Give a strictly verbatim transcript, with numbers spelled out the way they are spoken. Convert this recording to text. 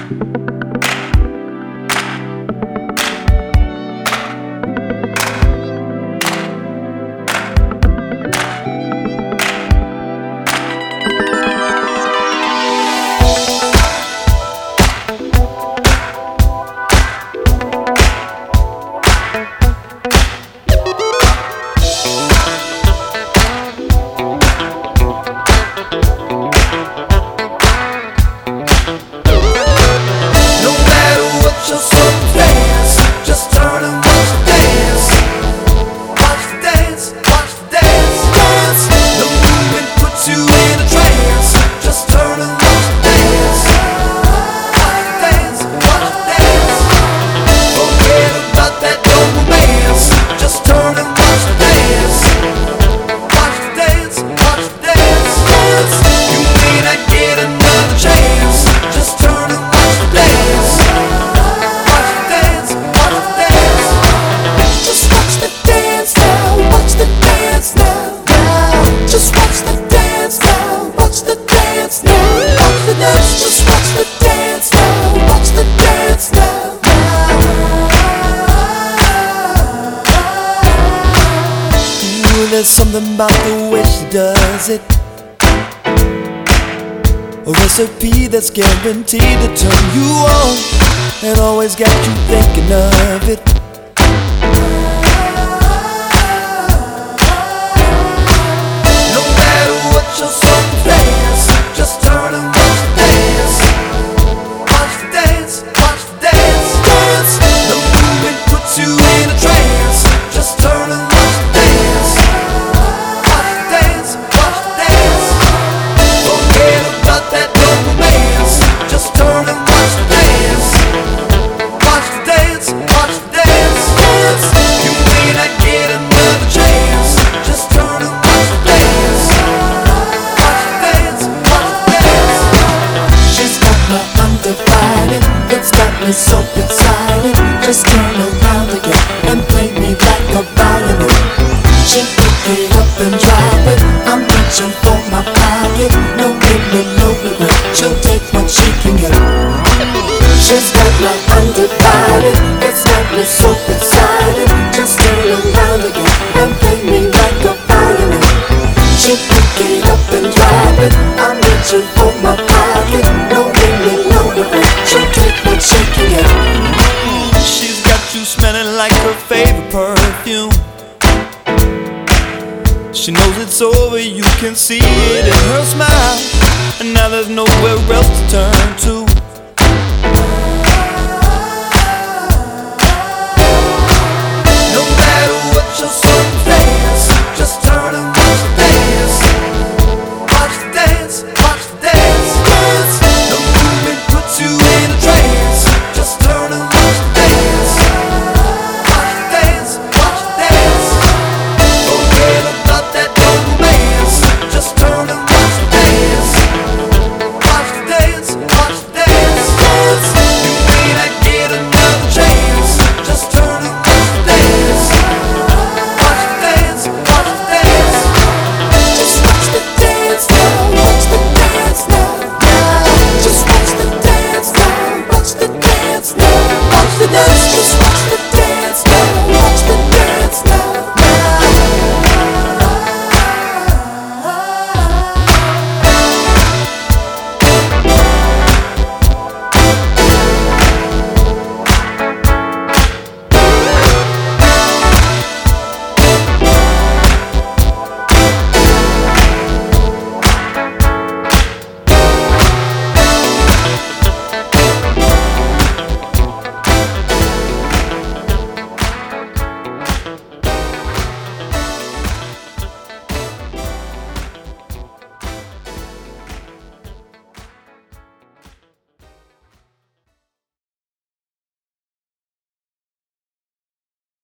There's something about the way she does it, a recipe that's guaranteed to turn you on and always got you thinking of it. No matter what your circumstance, just turn and watch the dance. Watch the dance, watch the dance, dance. The movement puts you in a trance. Just turn and watch the dance. It's so exciting, just turn around again and play me like a violin. She pick it up and drop it, I'm reaching for my pocket. No limit, no regret, she'll take what she can get. She's got my undivided, it's got me so excited. Just turn around again and play me like a violin. She pick it up and drop it, I'm reaching for my pocket. No limit, no regret, she'll take what she can get. She's got you smelling like her favorite perfume. She knows it's over, you can see it in her smile, and now there's nowhere else to turn to.